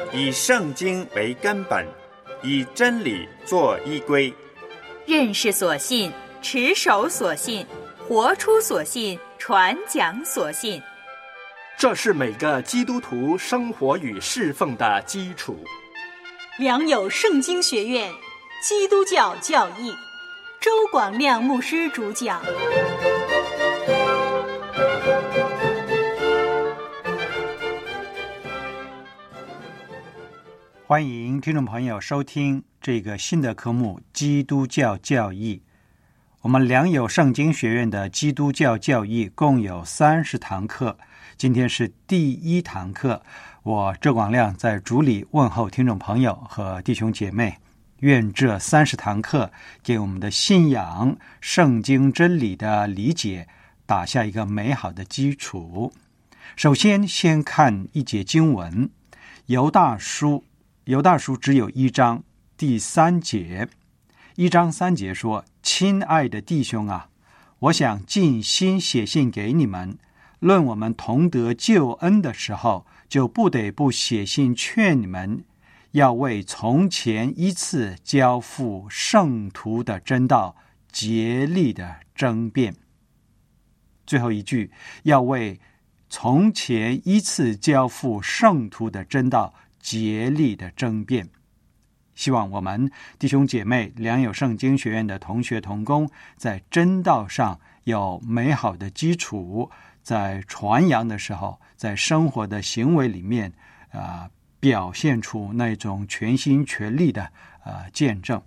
以圣经为根本，以真理做依归。 认识所信，持守所信，活出所信，传讲所信。 这是每个基督徒生活与侍奉的基础。 良友圣经学院基督教教义，周广亮牧师主讲。 欢迎听众朋友收听这个新的科目基督教教义。我们良友圣经学院的基督教教义共有30堂课，今天是第1堂课。我周广亮在主里问候听众朋友和弟兄姐妹，愿这30堂课给我们的信仰圣经真理的理解打下一个美好的基础。首先看一节经文，犹大书只有1章第3节，1章3节说：亲爱的弟兄啊，我想尽心写信给你们，论我们同得救恩的时候，就不得不写信劝你们，要为从前一次交付圣徒的真道竭力的争辩。最后一句，要为从前一次交付圣徒的真道竭力的争辩。希望我们弟兄姐妹良友圣经学院的同学同工在真道上有美好的基础，在传扬的时候，在生活的行为里面表现出那种全心全力的见证。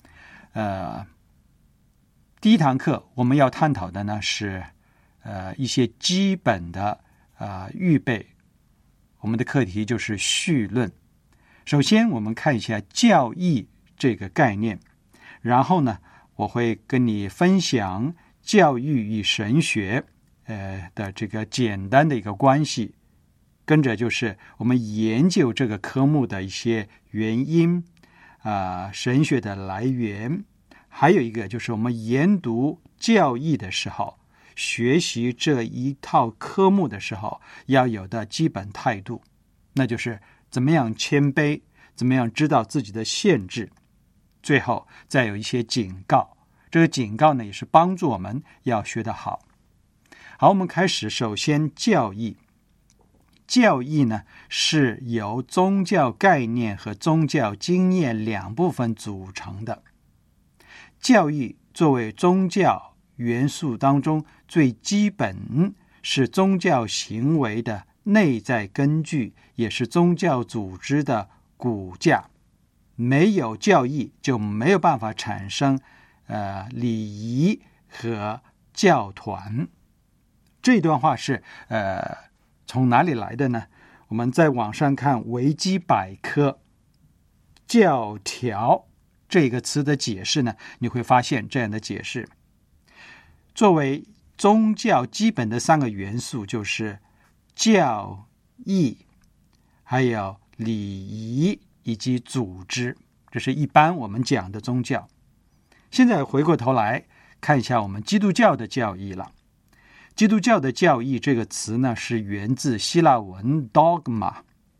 第1堂课我们要探讨的呢是一些基本的预备。我们的课题就是绪论。首先我们看一下教义这个概念，然后呢我会跟你分享教育与神学的这个简单的一个关系，跟着就是我们研究这个科目的一些原因神学的来源，还有一个就是我们研读教义的时候，学习这一套科目的时候要有的基本态度，那就是怎么样谦卑，怎么样知道自己的限制，最后再有一些警告。这个警告呢，也是帮助我们要学得好。好，我们开始。首先教义。教义呢，是由宗教概念和宗教经验2部分组成的。教义作为宗教元素当中最基本，是宗教行为的内在根据，也是宗教组织的骨架。没有教义就没有办法产生礼仪和教团。这段话是从哪里来的呢？我们在网上看维基百科，教条这个词的解释呢，你会发现这样的解释：作为宗教基本的3个元素，就是教义，还有礼仪以及组织，这是一般我们讲的宗教。现在回过头来看一下我们基督教的教义了。基督教的教义这个词呢，是源自希腊文 dogma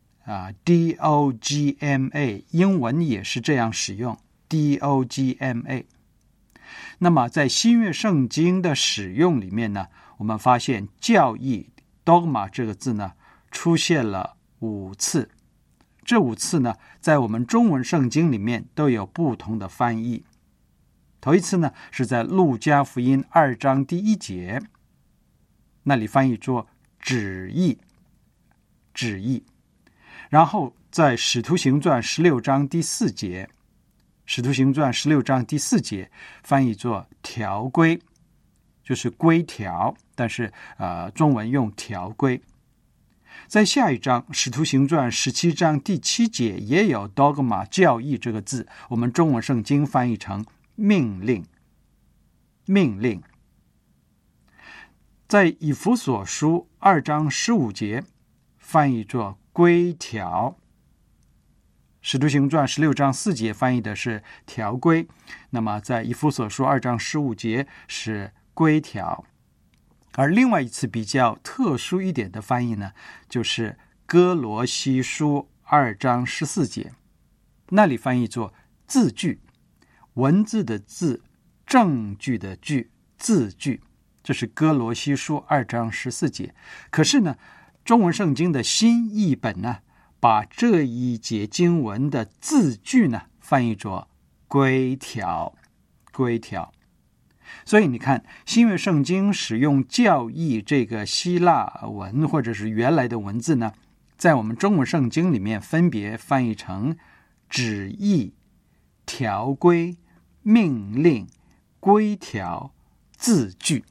D-O-G-M-A， 英文也是这样使用 D-O-G-M-A。 那么在新约圣经的使用里面呢，我们发现教义 dogma 这个字呢出现了5次。这5次呢，在我们中文圣经里面都有不同的翻译。头一次呢，是在路加福音2章第1节，那里翻译作旨意。然后在使徒行传16章第4节，使徒行传16章第4节翻译作条规，就是规条，但是中文用条规。在下一章使徒行传17章第7节也有 dogma 教义这个字，我们中文圣经翻译成命令。在以弗所书2章15节翻译作规条。使徒行传16章4节翻译的是条规，那么在以弗所书2章15节是规条。而另外一次比较特殊一点的翻译呢，就是哥罗西书 2章14节，那里翻译作字句，文字的字，证据的据，字句，这是哥罗西书2章14节。可是呢，中文圣经的新译本呢，把这一节经文的字句呢翻译作规条，规条。所以你看，新约圣经使用教义这个希腊文或者是原来的文字呢，在我们中文圣经里面分别翻译成旨意、条规、命令、规条、字句，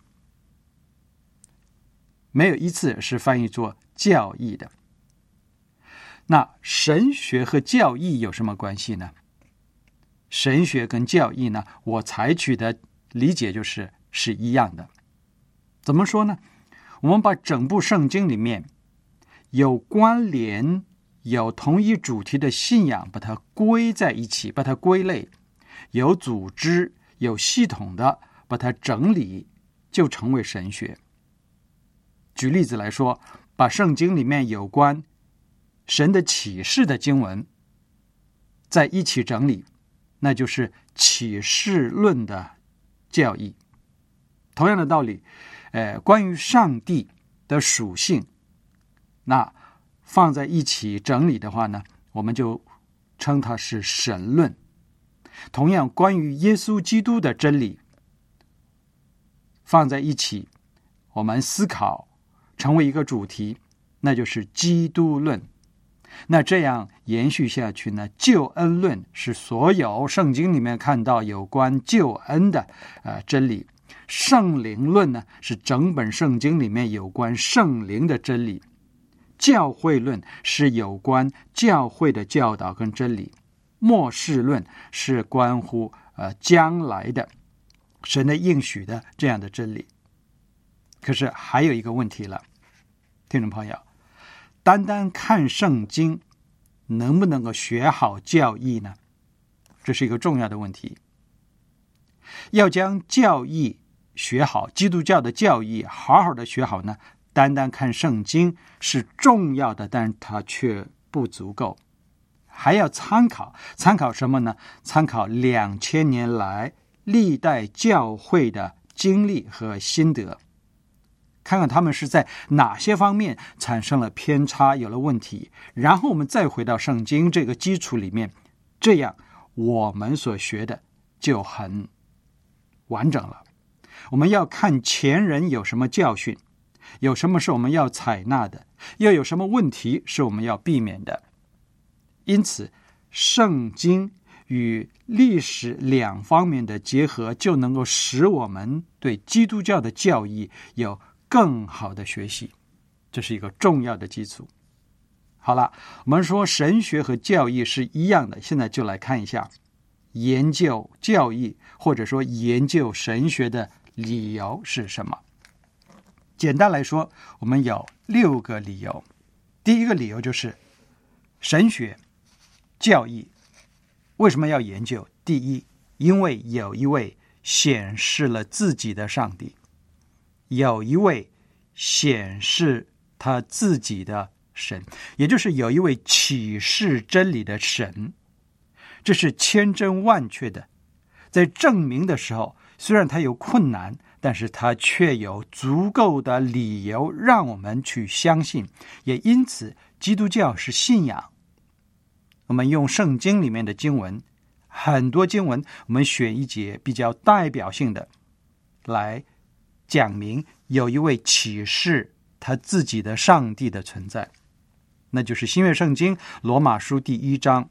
没有一次是翻译作教义的。那神学和教义有什么关系呢？神学跟教义呢，我采取的理解是一样的。怎么说呢？我们把整部圣经里面有关联、有同一主题的信仰，把它归在一起，把它归类，有组织、有系统的把它整理，就成为神学。举例子来说，把圣经里面有关神的启示的经文在一起整理，那就是启示论的教义。同样的道理，关于上帝的属性，那放在一起整理的话呢，我们就称它是神论。同样，关于耶稣基督的真理放在一起，我们思考成为一个主题，那就是基督论。那这样延续下去呢，救恩论是所有圣经里面看到有关救恩的真理，圣灵论呢是整本圣经里面有关圣灵的真理，教会论是有关教会的教导跟真理，末世论是关乎将来的神的应许的这样的真理。可是还有一个问题了，听众朋友，单单看圣经能不能够学好教义呢？这是一个重要的问题。要将教义学好，基督教的教义好好的学好呢，单单看圣经是重要的，但它却不足够，还要参考什么呢？参考2000年来历代教会的经历和心得，看看他们是在哪些方面产生了偏差，有了问题，然后我们再回到圣经这个基础里面，这样我们所学的就很完整了。我们要看前人有什么教训，有什么是我们要采纳的，又有什么问题是我们要避免的。因此，圣经与历史两方面的结合，就能够使我们对基督教的教义有更好的学习，这是一个重要的基础。好了，我们说神学和教义是一样的，现在就来看一下研究教义或者说研究神学的理由是什么。简单来说，我们有6个理由。第一个理由就是神学教义为什么要研究？第一，因为有一位显示了自己的上帝，有一位显示他自己的神，也就是有一位启示真理的神，这是千真万确的。在证明的时候，虽然他有困难，但是他却有足够的理由让我们去相信，也因此基督教是信仰。我们用圣经里面的经文，很多经文，我们选一节比较代表性的来讲明有一位启示他自己的上帝的存在，那就是新约圣经罗马书第1章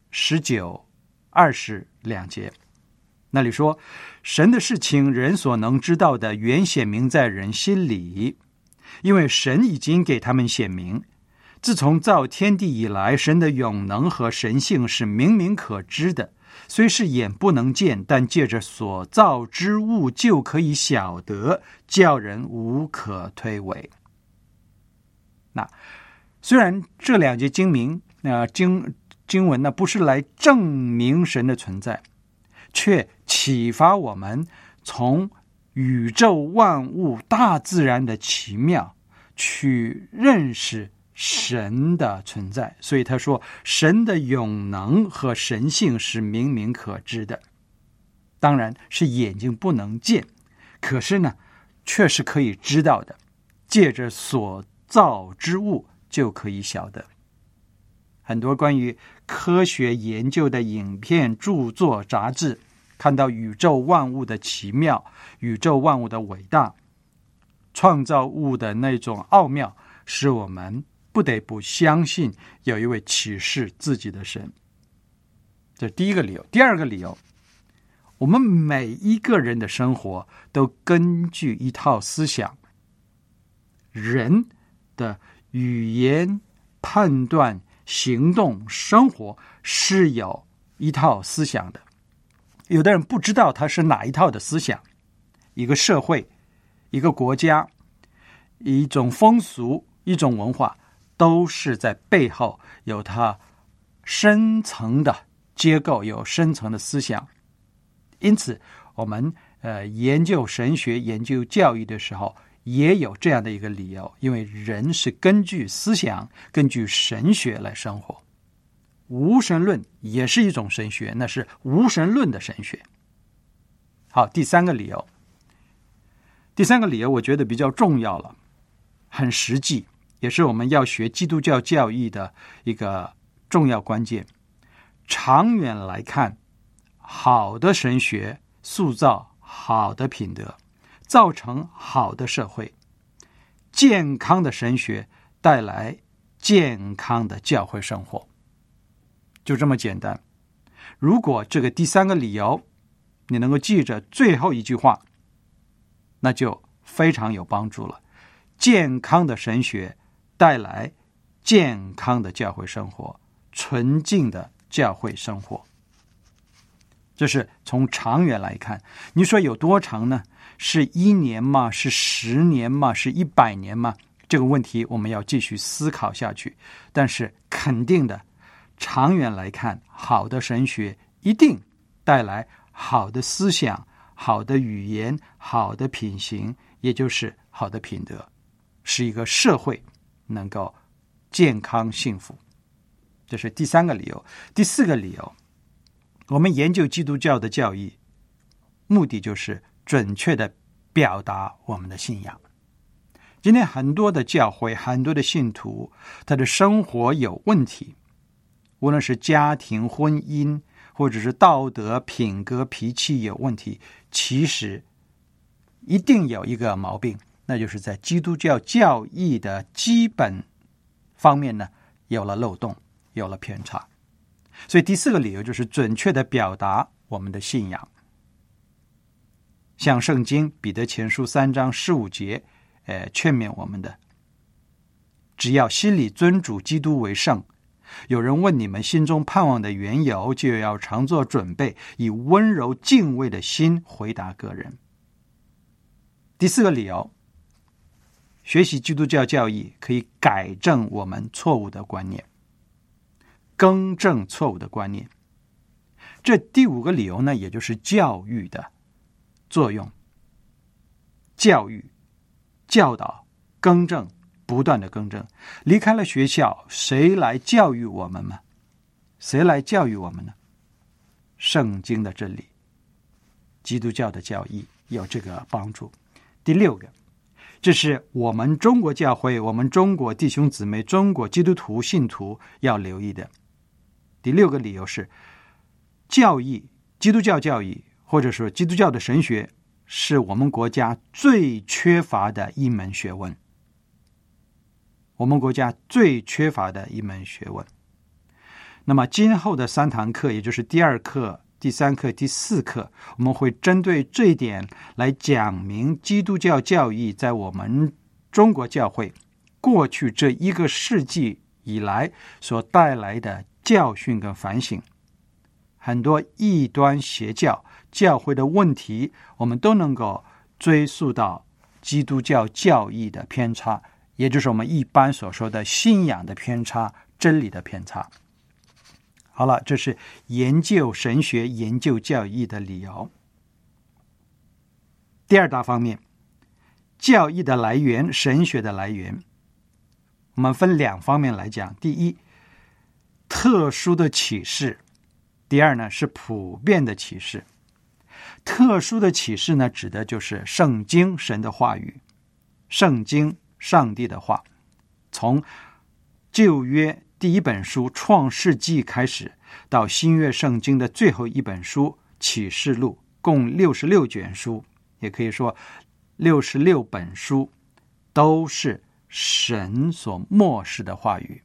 19、20两节。那里说，神的事情人所能知道的原显明在人心里，因为神已经给他们显明。自从造天地以来，神的永能和神性是明明可知的，虽是眼不能见，但借着所造之物就可以晓得，叫人无可推诿。那虽然这2节经文呢不是来证明神的存在，却启发我们从宇宙万物大自然的奇妙去认识神的存在，所以他说神的永能和神性是明明可知的，当然是眼睛不能见，可是呢却是可以知道的，借着所造之物就可以晓得。很多关于科学研究的影片、著作、杂志，看到宇宙万物的奇妙，宇宙万物的伟大，创造物的那种奥妙，使我们不得不相信有一位启示自己的神。这是第一个理由。第二个理由，我们每一个人的生活都根据一套思想，人的语言、判断、行动、生活是有一套思想的。有的人不知道他是哪一套的思想，一个社会、一个国家、一种风俗、一种文化，都是在背后有它深层的结构，有深层的思想。因此我们研究神学、研究教育的时候，也有这样的一个理由，因为人是根据思想、根据神学来生活。无神论也是一种神学，那是无神论的神学。好，第三个理由我觉得比较重要了，很实际，也是我们要学基督教教义的一个重要关键。长远来看，好的神学塑造好的品德，造成好的社会；健康的神学带来健康的教会生活。就这么简单。如果这个第三个理由你能够记着最后一句话，那就非常有帮助了。健康的神学带来健康的教会生活，纯净的教会生活。这是从长远来看。你说有多长呢？是1年吗？是10年吗？是100年吗？这个问题我们要继续思考下去。但是肯定的，长远来看，好的神学一定带来好的思想、好的语言、好的品行，也就是好的品德，使一个社会能够健康幸福。这是第三个理由。第四个理由，我们研究基督教的教义，目的就是准确的表达我们的信仰。今天很多的教会、很多的信徒，他的生活有问题，无论是家庭、婚姻，或者是道德、品格、脾气有问题，其实一定有一个毛病，那就是在基督教教义的基本方面呢，有了漏洞，有了偏差。所以第四个理由就是准确的表达我们的信仰。像圣经彼得前书3章15节劝勉我们的，只要心里尊主基督为圣。有人问你们心中盼望的缘由，就要常做准备，以温柔敬畏的心回答个人。第四个理由，学习基督教教义可以改正我们错误的观念，更正错误的观念。这第五个理由呢，也就是教育的作用。教育、教导、更正，不断的更正。离开了学校，谁来教育我们呢？谁来教育我们呢？圣经的真理，基督教的教义有这个帮助。第六个，这是我们中国教会、我们中国弟兄姊妹、中国基督徒信徒要留意的。第六个理由是，教义、基督教教义，或者说基督教的神学，是我们国家最缺乏的一门学问。我们国家最缺乏的一门学问。那么今后的3堂课，也就是第2课、第3课、第4课，我们会针对这一点来讲明基督教教义在我们中国教会过去这1个世纪以来所带来的教训跟反省。很多异端邪教、教会的问题，我们都能够追溯到基督教教义的偏差，也就是我们一般所说的信仰的偏差、真理的偏差。好了，这是研究神学、研究教义的理由。第二大方面，教义的来源、神学的来源。 我们分两方面来讲。第一，特殊的启示；第二呢，是普遍的启示。特殊的启示呢，指的就是圣经，神的话语，圣经，上帝的话，从旧约第一本书创世纪开始，到新约圣经的最后一本书启示录，共66卷书，也可以说66本书，都是神所默示的话语。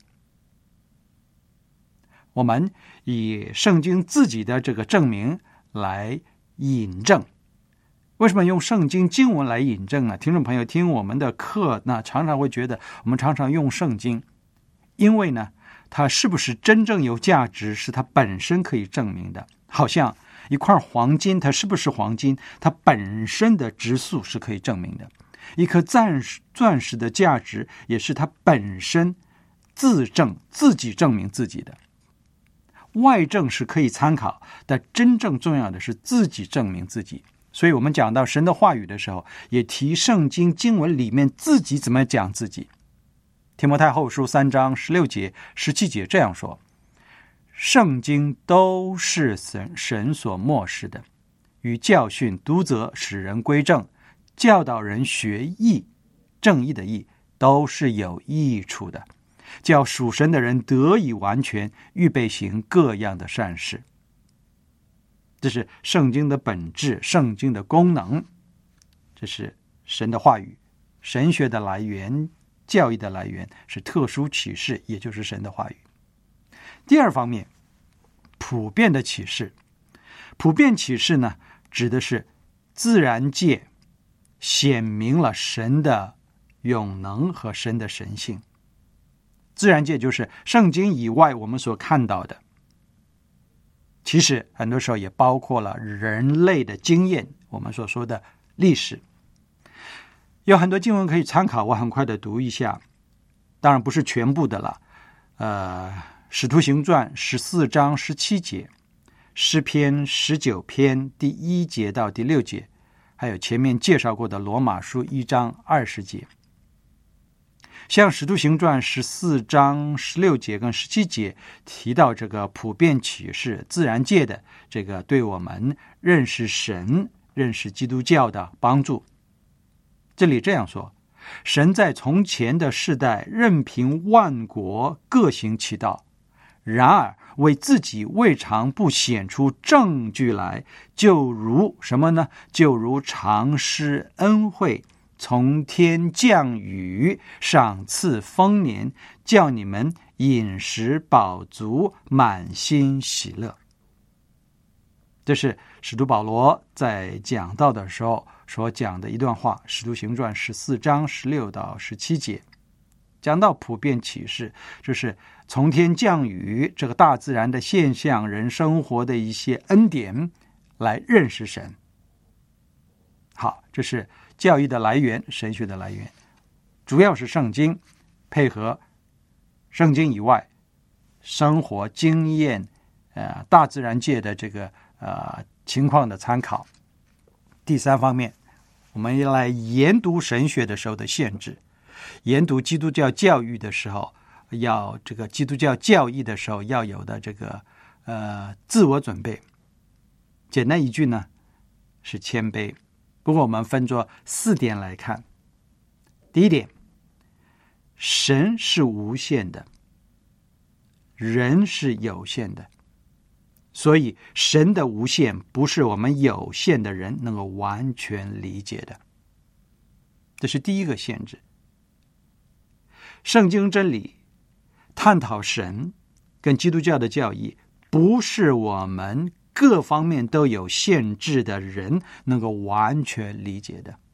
我们以圣经自己的这个证明来引证。为什么用圣经经文来引证呢？听众朋友听我们的课，那常常会觉得我们常常用圣经，因为呢，它是不是真正有价值，是它本身可以证明的。好像一块黄金，它是不是黄金，它本身的质素是可以证明的。一颗钻石的价值，也是它本身自己证明自己的。外证是可以参考，但真正重要的是自己证明自己。所以我们讲到神的话语的时候，也提圣经经文里面自己怎么讲自己。提摩太后书3章16节、17节这样说：圣经都是神所默示的，与教训、督责、使人归正、教导人学义，正义的义，都是有益处的，叫属神的人得以完全，预备行各样的善事。这是圣经的本质，圣经的功能，这是神的话语。神学的来源，教义的来源是特殊启示，也就是神的话语。第二方面，普遍的启示。普遍启示呢，指的是自然界显明了神的永能和神的神性。自然界就是圣经以外我们所看到的，其实很多时候也包括了人类的经验，我们所说的历史。有很多经文可以参考，我很快的读一下，当然不是全部的了。使徒行传14章17节，诗篇19篇第1节到第6节，还有前面介绍过的罗马书1章20节。像使徒行传14章16节跟17节提到这个普遍启示，自然界的这个对我们认识神、认识基督教的帮助。这里这样说：神在从前的世代任凭万国各行其道，然而为自己未尝不显出证据来，就如什么呢？就如常施恩惠，从天降雨，赏赐丰年，叫你们饮食饱足，满心喜乐。这是使徒保罗在讲道的时候所讲的一段话，使徒行传14章16到17节。讲到普遍启示，就是从天降雨，这个大自然的现象，人生活的一些恩典，来认识神。好，这是教义的来源，神学的来源，主要是圣经，配合圣经以外生活经验，大自然界的这个情况的参考。第三方面，我们要来研读神学的时候的限制，研读基督教教育的时候，要这个基督教教义的时候要有的这个自我准备。简单一句呢，是谦卑。不过我们分作4点来看。第一点，神是无限的，人是有限的，所以神的无限不是我们有限的人能够完全理解的，这是第一个限制。圣经真理探讨神跟基督教的教义，不是我们各方面都有限制的人能够完全理解的。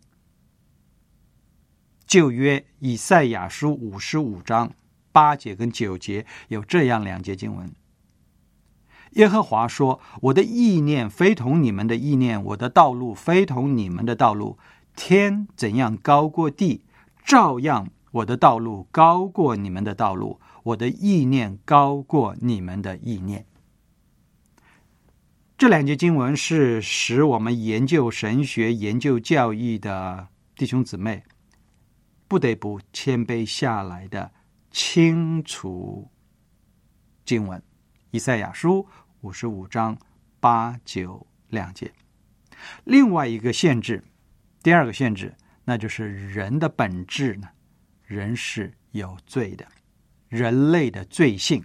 旧约以赛亚书55章8节跟9节有这样2节经文：耶和华说，我的意念非同你们的意念，我的道路非同你们的道路。天怎样高过地，照样我的道路高过你们的道路，我的意念高过你们的意念。这2节经文是使我们研究神学、研究教义的弟兄姊妹不得不谦卑下来的清除经文。以赛亚书55章8、9两节。另外一个限制，第二个限制，那就是人的本质呢，人是有罪的，人类的罪性，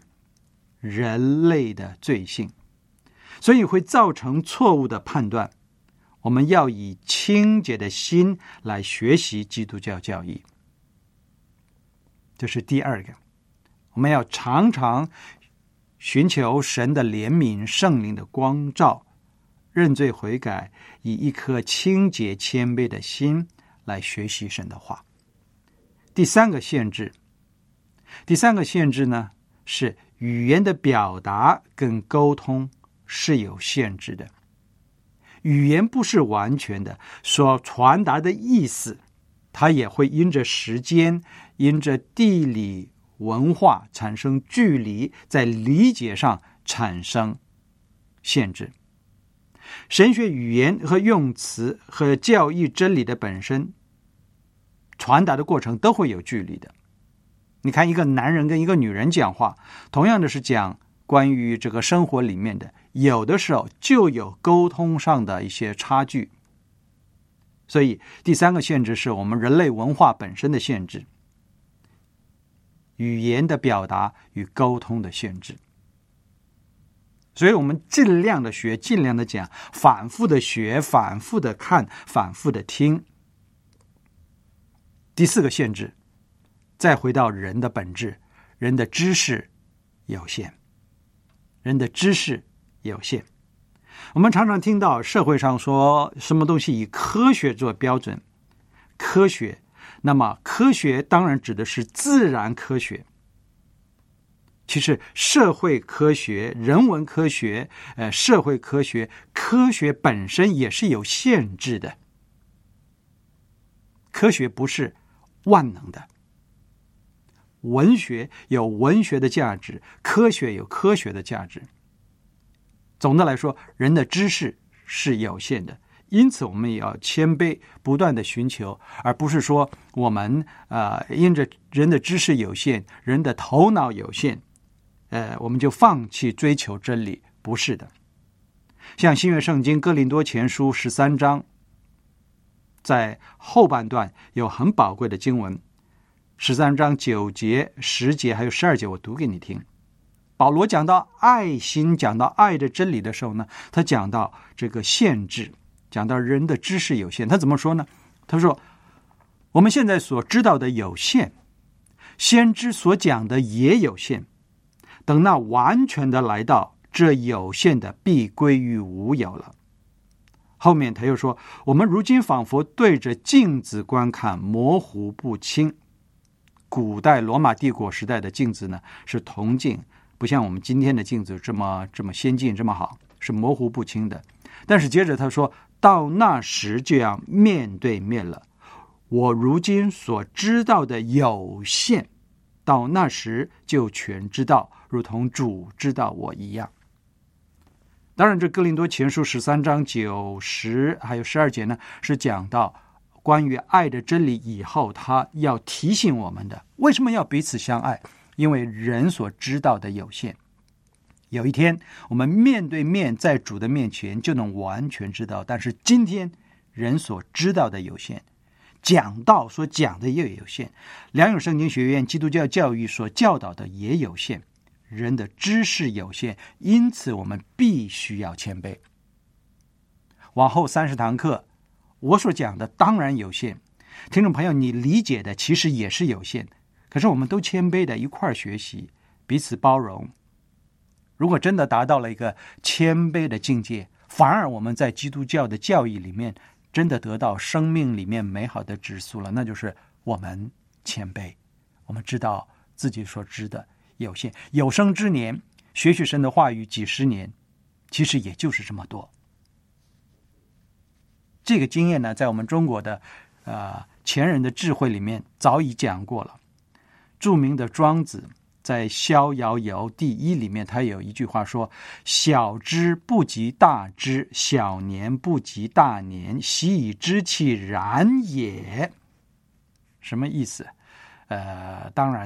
所以会造成错误的判断。我们要以清洁的心来学习基督教教义，这是第二个。我们要常常寻求神的怜悯、圣灵的光照，认罪悔改，以一颗清洁谦卑的心来学习神的话。第三个限制呢，是语言的表达跟沟通是有限制的。语言不是完全的，所传达的意思，它也会因着时间、因着地理文化产生距离，在理解上产生限制。神学语言和用词和教义真理的本身传达的过程都会有距离的。你看一个男人跟一个女人讲话，同样的是讲关于这个生活里面的，有的时候就有沟通上的一些差距。所以第三个限制是我们人类文化本身的限制，语言的表达与沟通的限制。所以我们尽量的学，尽量的讲，反复的学，反复的看，反复的听。第四个限制，再回到人的本质，人的知识有限。我们常常听到社会上说什么东西以科学做标准，科学，那么科学当然指的是自然科学。其实社会科学、人文科学、社会科学，科学本身也是有限制的。科学不是万能的。文学有文学的价值，科学有科学的价值。总的来说，人的知识是有限的，因此我们也要谦卑，不断的寻求，而不是说我们因着人的知识有限，人的头脑有限，我们就放弃追求真理。不是的。像新约圣经哥林多前书13章，在后半段有很宝贵的经文，13章9节、10节还有12节，我读给你听。保罗讲到爱心，讲到爱的真理的时候呢，他讲到这个限制，讲到人的知识有限。他怎么说呢？他说我们现在所知道的有限，先知所讲的也有限，等那完全的来到，这有限的必归于无有了。后面他又说，我们如今仿佛对着镜子观看，模糊不清。古代罗马帝国时代的镜子呢，是铜镜，不像我们今天的镜子这么先进，这么好，是模糊不清的。但是接着他说，到那时就要面对面了。我如今所知道的有限，到那时就全知道，如同主知道我一样。当然这哥林多前书13章9、10还有12节呢，是讲到关于爱的真理以后，他要提醒我们的，为什么要彼此相爱？因为人所知道的有限，有一天我们面对面在主的面前就能完全知道，但是今天人所知道的有限，讲道所讲的也有限，良友圣经学院基督教教育所教导的也有限，人的知识有限，因此我们必须要谦卑。往后30堂课我所讲的当然有限，听众朋友你理解的其实也是有限，可是我们都谦卑的一块儿学习，彼此包容。如果真的达到了一个谦卑的境界，反而我们在基督教的教义里面真的得到生命里面美好的指数了，那就是我们谦卑，我们知道自己所知的有限，有生之年学习神的话语几十年，其实也就是这么多。这个经验呢，在我们中国的前人的智慧里面早已讲过了。著名的庄子在《逍遥游》第1里面，他有一句话说，小知不及大知，小年不及大年，习以知其然也。什么意思？当然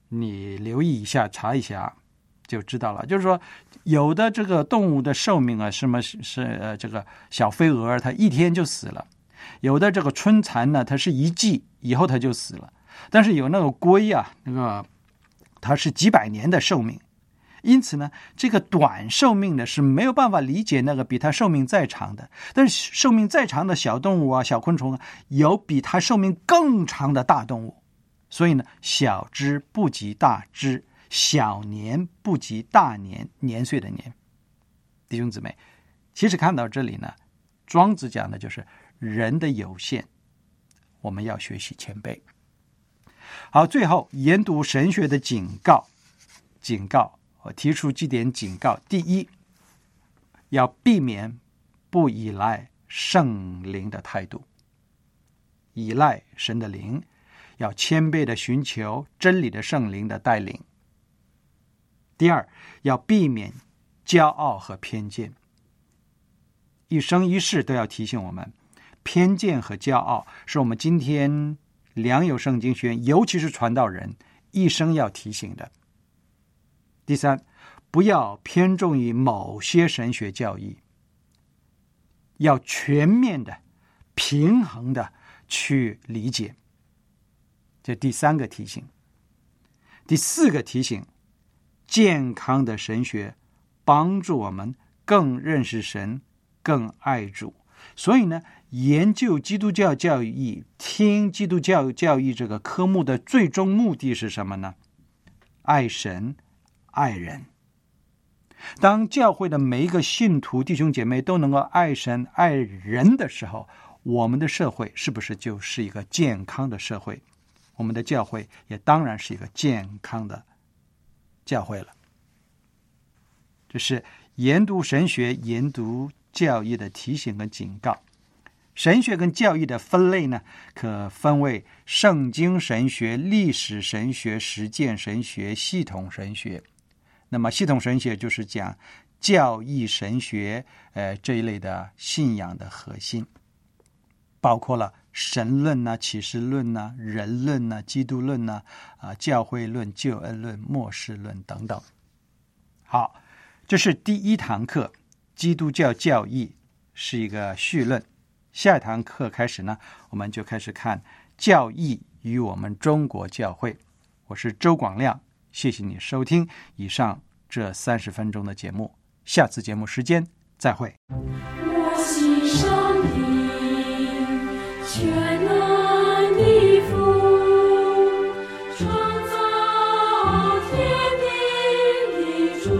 你留意一下，查一下就知道了。就是说，有的这个动物的寿命啊，这个小飞蛾，它一天就死了；有的这个春蚕呢，它是一季以后它就死了。但是有那个龟啊，它是几百年的寿命。因此呢，这个短寿命的是没有办法理解那个比它寿命再长的。但是寿命再长的小动物啊、小昆虫啊，有比它寿命更长的大动物。所以呢，小只不及大只，小年不及大年，年岁的年。弟兄姊妹，其实看到这里呢，庄子讲的就是人的有限，我们要学习谦卑。好，最后研读神学的警告，我提出几点警告。第一，要避免不依赖圣灵的态度，依赖神的灵，要谦卑的寻求真理的圣灵的带领。第二，要避免骄傲和偏见。一生一世都要提醒我们，偏见和骄傲是我们今天良友圣经学院，尤其是传道人一生要提醒的。第三，不要偏重于某些神学教义，要全面的、平衡的去理解。这第三个提醒。第四个提醒，健康的神学帮助我们更认识神，更爱主。所以呢，研究基督教教义、听基督教教义这个科目的最终目的是什么呢？爱神，爱人。当教会的每一个信徒弟兄姐妹都能够爱神爱人的时候，我们的社会是不是就是一个健康的社会？我们的教会也当然是一个健康的教会了。这是研读神学、研读教义的提醒跟警告。神学跟教义的分类呢，可分为圣经神学、历史神学、实践神学、系统神学。那么系统神学就是讲教义神学这一类的信仰的核心，包括了神论啊、启示论啊、人论啊、基督论啊、教会论、救恩论、末世论等等。好，这是第一堂课，基督教教义是一个绪论。下一堂课开始呢，我们就开始看教义与我们中国教会。我是周广亮，谢谢你收听以上这30分钟的节目，下次节目时间再会。 我心上的全能的父，创造天地的主，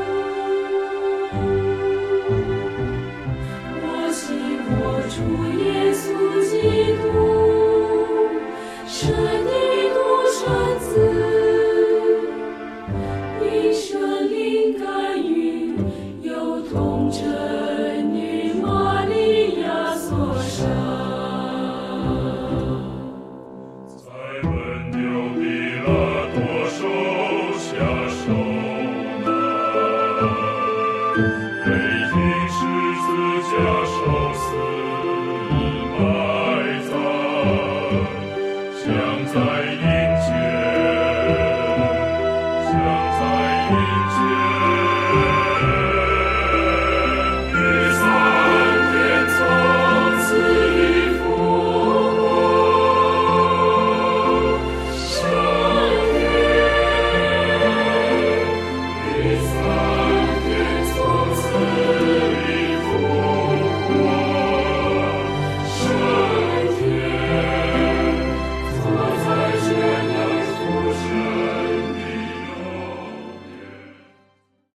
我信我主耶稣基督，神的独生子，因圣灵感孕，有童真女玛利亚所生， 在本丢比拉多手下受难，被钉十字架受死埋葬，像在阴间